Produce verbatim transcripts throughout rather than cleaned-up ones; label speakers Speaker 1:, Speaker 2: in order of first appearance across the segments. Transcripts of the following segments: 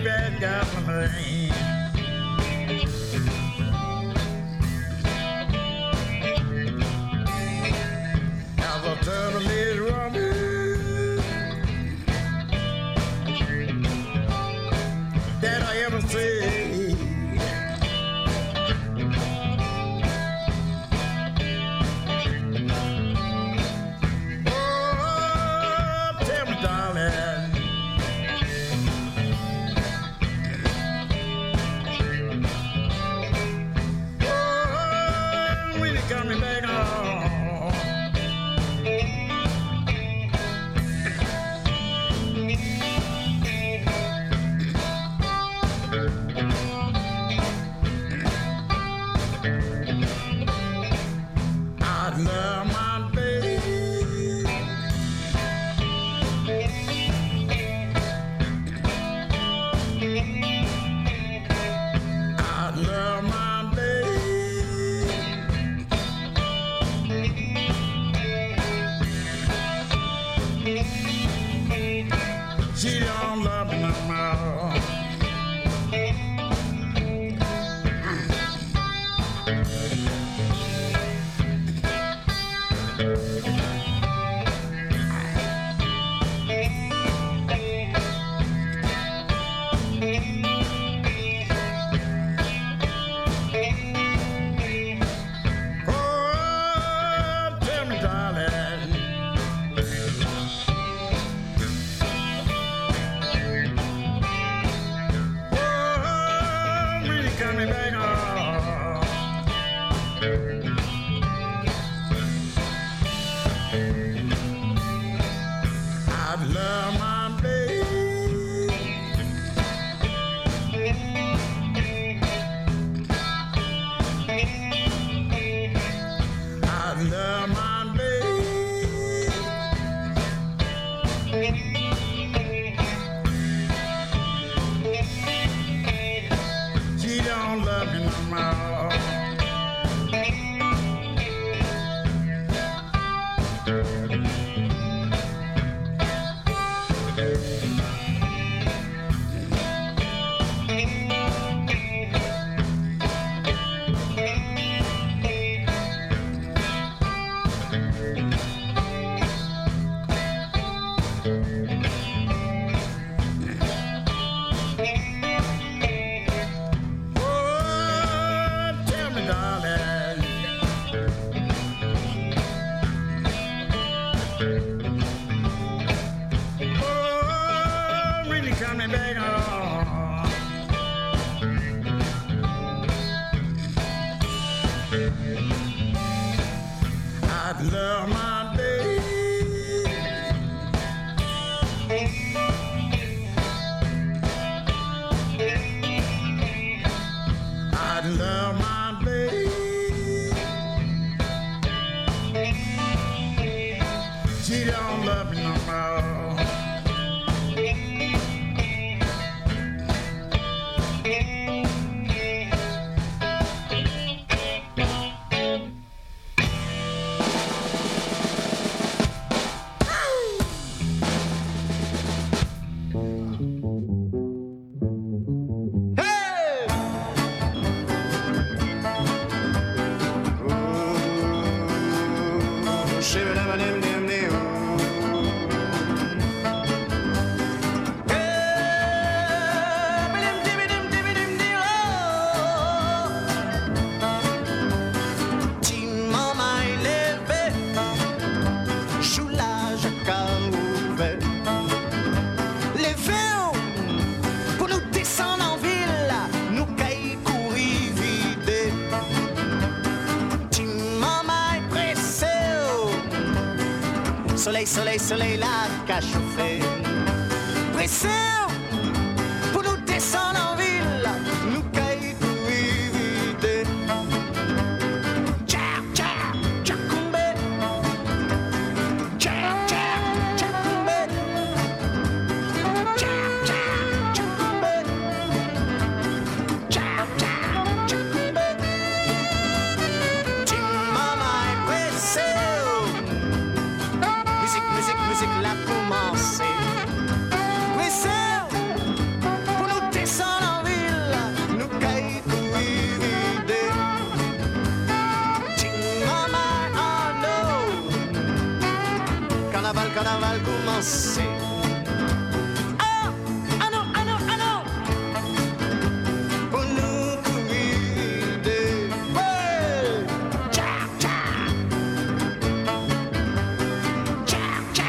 Speaker 1: bad gasoline. As I turn the lid running, that I ever see. Oh, tell me, darling. Oh, when you coming back home? I love my baby. I love my baby. She don't love me no more. Oh, tell me, darling. Oh, when you coming back home? I love my baby. I love my baby. She don't love me no more. Oh, tell me, darling. Oh, when you coming back home? I love my baby. I love my baby. She don't love me no more.
Speaker 2: Soleil, soleil, soleil, la qu'a chauffé. Pression pour nous descendre en ville, nous caille pour éviter. Tchao, tchao, tchakoumbe. Tchao, tchao, tchakoumbe. Tchao, tchao, tchakoumbe. Tchao, tchao, tchakoumbe. Tu m'as pressé. Musique, musique, musique, la commence. danser. Ah, ah non, ah non, ah non. Pour nous cuider. Ouais. Tcha, tcha. Tcha, tcha.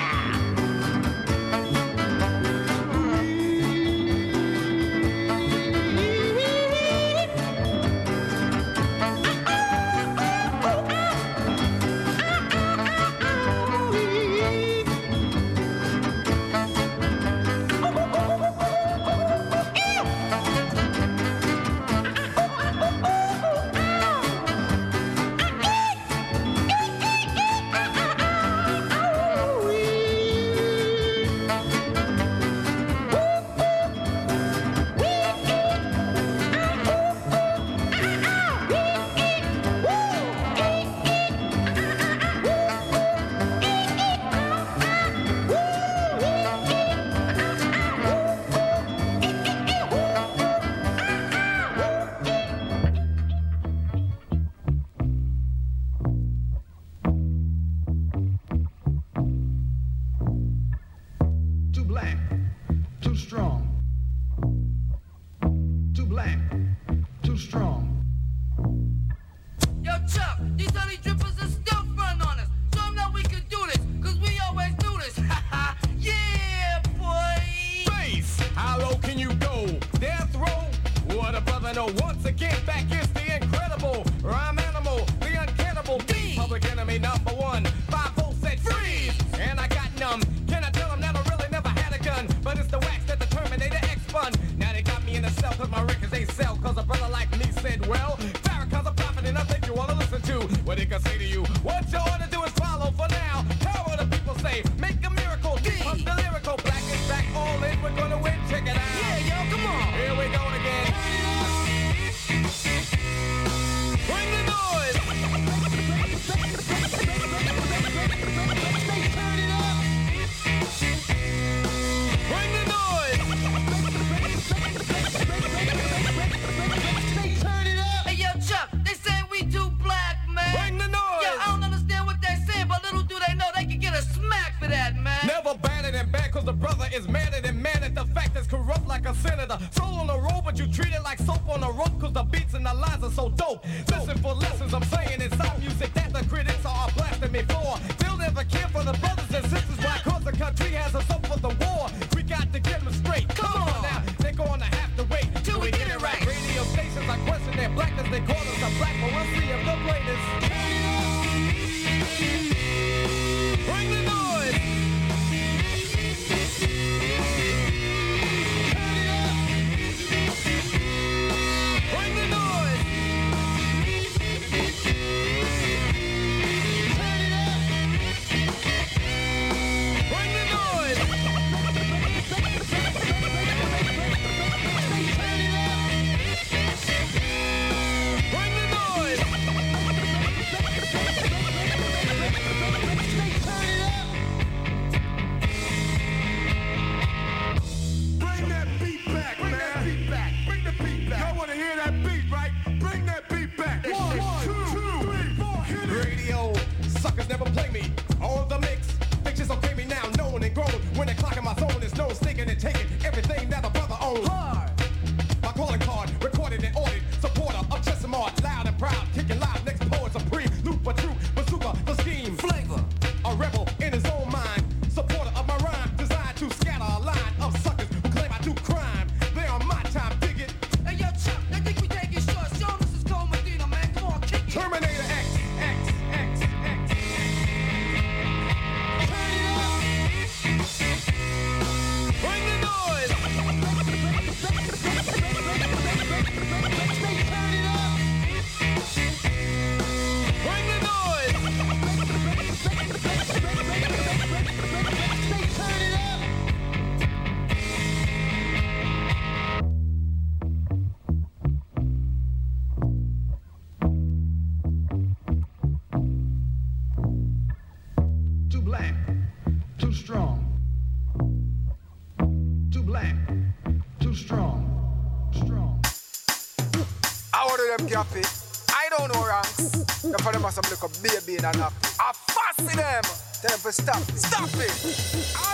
Speaker 3: I don't know ranks. The for them must have look a baby in a nap. I fussy them. Tell them to stop it. Stop it. All right.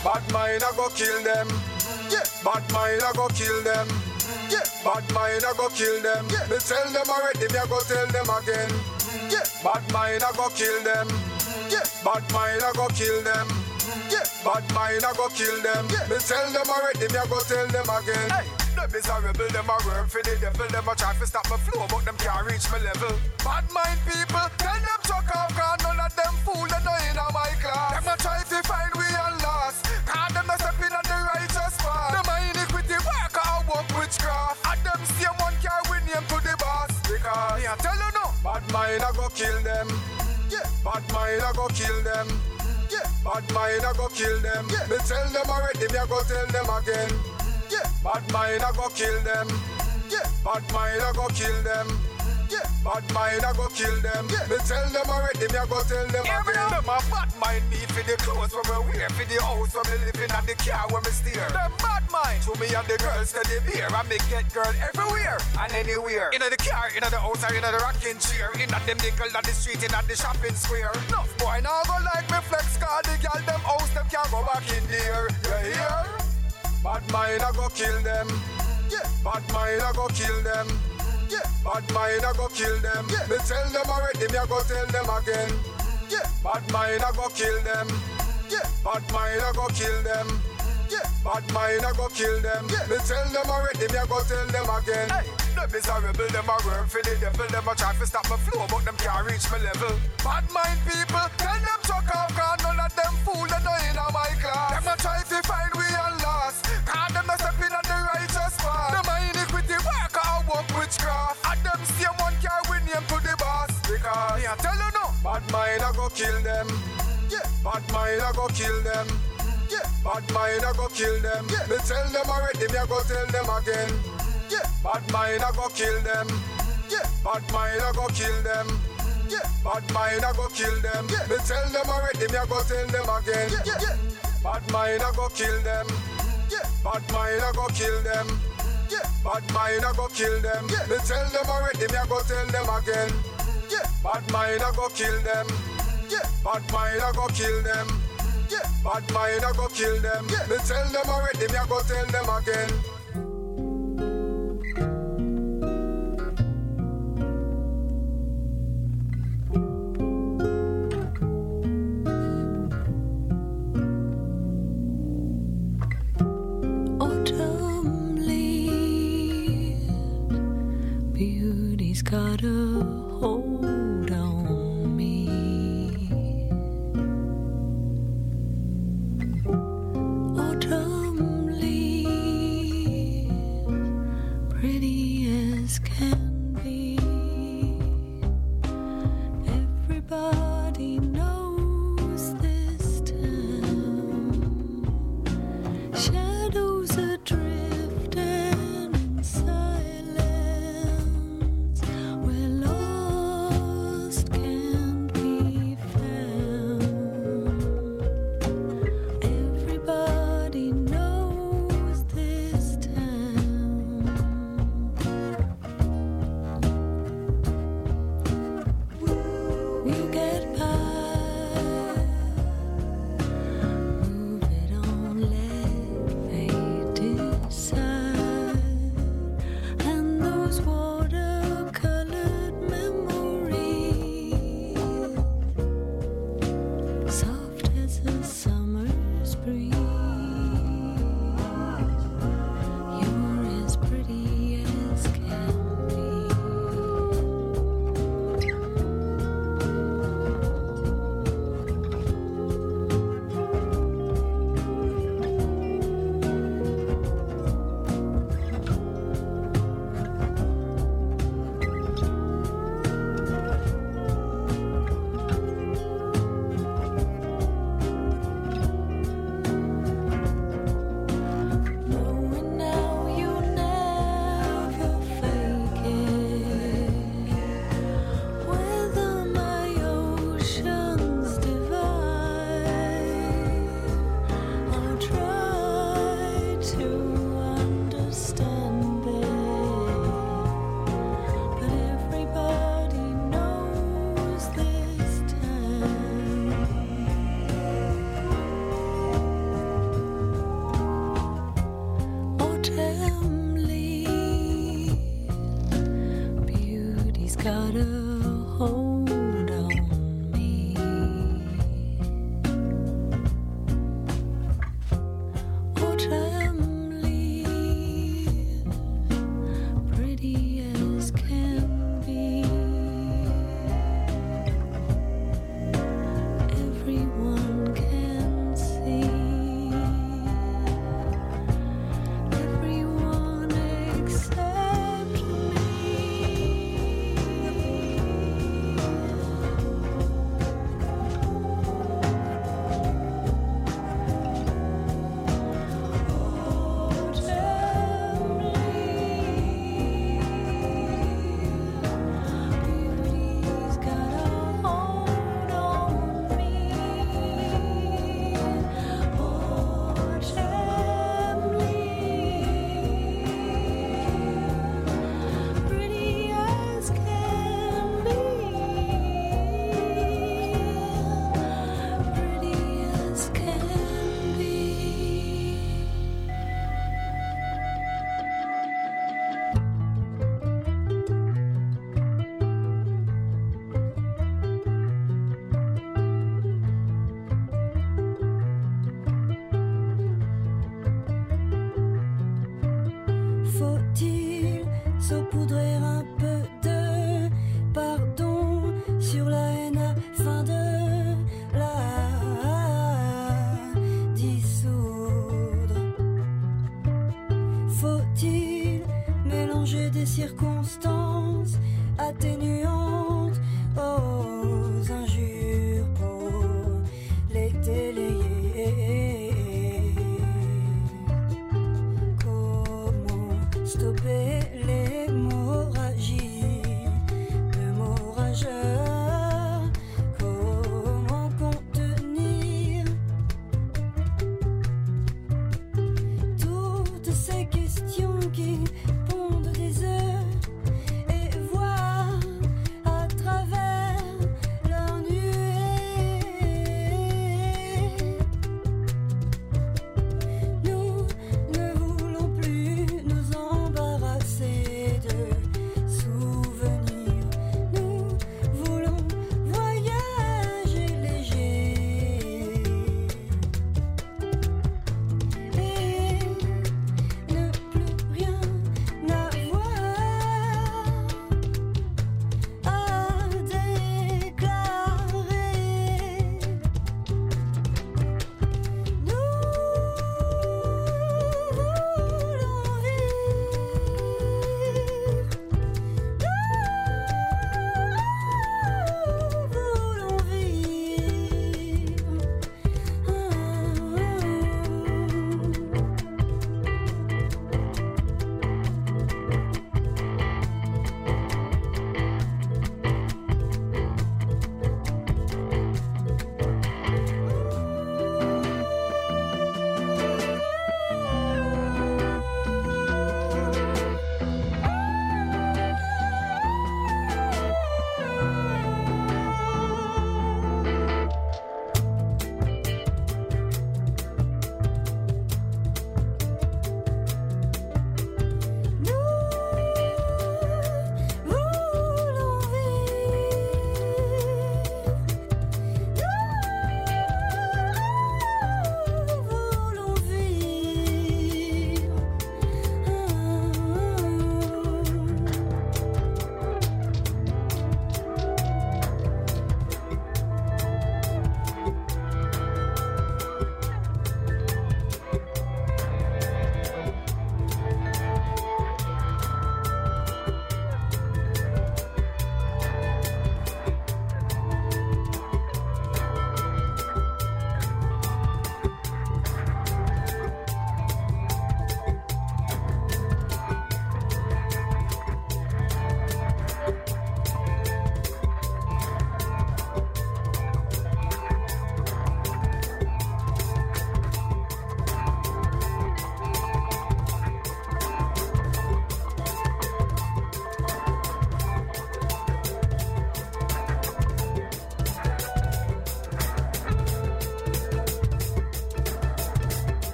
Speaker 3: Bad mind I go kill them. Yeah, bad mind I go kill them. Yeah, bad mind I go kill them. Yeah, me tell them already, me I go tell them again. Yeah, bad mind I go kill them. Yeah, bad mind I go kill them. Yeah, bad mind I go kill them. Yeah, me tell them already, me I go tell them again. Hey, them is a rebel, them a work for the devil. Them a try to stop my flow, but them can't reach my level. Bad mind people, tell them chuck off, cause none of them fool, they know in my class. Them a try to find we and lost, cause them a stepping on the righteous path. Them a iniquity work or work witchcraft. And them same one can't win him to the boss. Because me a tell you no, bad mind I go kill them. Yeah, bad mind I go kill them. Yeah, bad mind I go kill them. Yeah, me tell them already, me I go tell them again. Yeah, bad mind I go kill them. Yeah, bad mind I go kill them. Yeah, bad mind I go kill them. Yeah, me tell them already, me I go tell them again. Them a bad mind need for the clothes where we wear, for the house where me living, and the car where me steer. Them bad mind to me and the girls steady beer, and me get girl everywhere and anywhere. Inna the car, inna the house, or inna the rocking chair, inna them nickel on the street, inna the shopping square. No boy now go like me flex, cause the girl them house them can't go back in there. You hear? Bad mind I go kill them. Yeah, bad mind I go kill them. Yeah, bad mind I go kill them. Yeah, me tell them already, me I go tell them again. Yeah, bad mind I go kill them. Yeah, bad mind I go kill them. Yeah, bad mind I go kill them. Yeah, me tell them already, me I go tell them again. Hey, them is a rebel, them a work for the devil. Them a try to stop my flow, but them can't reach my level. Bad mind people, tell them chuck off, cause none of them fool, they know in my class. Them a try to find we and lost, cause them a stepping on the righteous path. Them a iniquity work or work witchcraft. And them same one can't win him to the boss. Because me a tell you no, bad mind I go kill them. Yeah, bad mind I go kill them. Yeah, bad mind I go kill them. Yeah, me tell them already, me I go tell them again. Yeah, bad mind I go kill them. Yeah, bad mind I go kill them. Yeah, bad mind I go kill them. Yeah, me tell them already, me I go tell them again. Yeah, yeah, bad mind I go kill them. Yeah, bad mind I go kill them. Yeah, bad mind I go kill them. Yeah, me tell them already, me I go tell them again. Yeah, bad mind I go kill them. Yeah, bad mind I go kill them. Yeah, bad mind I go kill them. Yeah, me tell them already, me I go tell them again.
Speaker 4: Autumn leaves, beauty's got a hold on me. Autumn leaves, pretty as can be. Everybody knows this town. Shadows are drifting in silence. We're lost.
Speaker 5: Faut-il saupoudrer un peu de pardon sur la haine afin de la dissoudre? Faut-il mélanger des circonstances atténuantes aux injures pour les délayer? Comment stopper l'hémorragie de mots rageurs? Comment contenir toutes ces questions qui pondent des œufs et voir à travers leurs nuées? Nous ne voulons plus nous embarrasser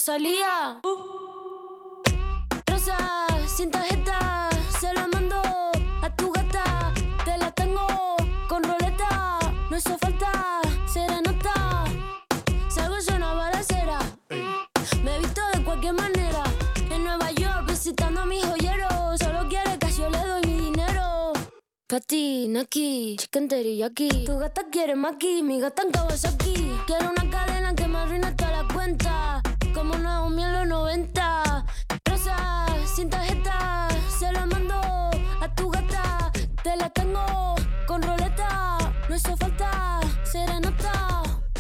Speaker 5: Rosalía. Rosa, sin tarjeta, se la mando a tu gata. Te la tengo con roleta, no hizo falta serenata. Salgo yo una balacera, me he visto de cualquier manera. En Nueva York visitando a mis joyeros, solo quiere que yo le doy mi dinero. Pati, Naki, chicken teriyaki. Tu gata quiere maki, mi gata en Kawasaki. Quiero una cadena que me arruine toda la cuenta, como Naomi en los noventa. Rosa, sin tarjeta, se la mando a tu gata. Te la tengo con roleta, no hizo falta serenata.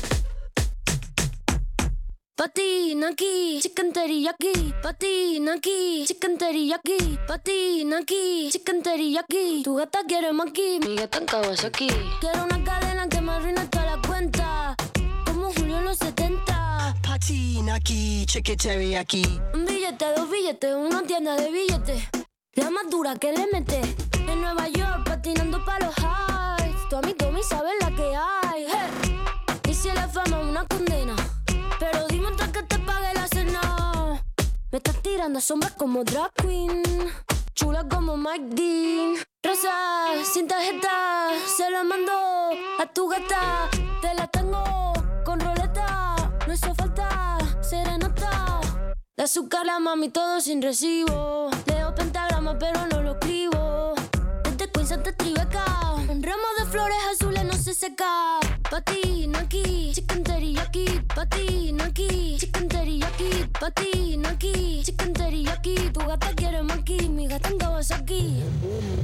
Speaker 5: Pati, Naki, chicken teriyaki. Pati, Naki, chicken teriyaki. Pati, Naki, chicken teriyaki. Tu gata quiere maki, mi gata en Kawasaki. Quiero una cadena que me arruine toda la cuenta, como Julio en los setenta.
Speaker 6: Pati, Naki, chicken teriyaki.
Speaker 5: Un billete, dos billetes, una tienda de billetes, la más dura que le mete. En Nueva York patinando pa' los highs, tu amigo me sabe la que hay. Hey. Y si la fama es una condena, pero dime antes que te pague la cena. Me estás tirando sombras como drag queen, chula como Mike Dean. Rosa, sin tarjeta, se la mando a tu gata. Te la tengo con roleta, no hizo falta serenata. De azúcar la mami todo sin recibo, leo pentagrama pero no lo escribo. Desde Queens hasta Tribeca, un ramo de flores azules no se seca. Pati, Naki, chicken teriyaki. Pati, Naki, chicken teriyaki. Pati, Naki, chicken teriyaki. Tu gata quiere maki, mi gata en Kawasaki.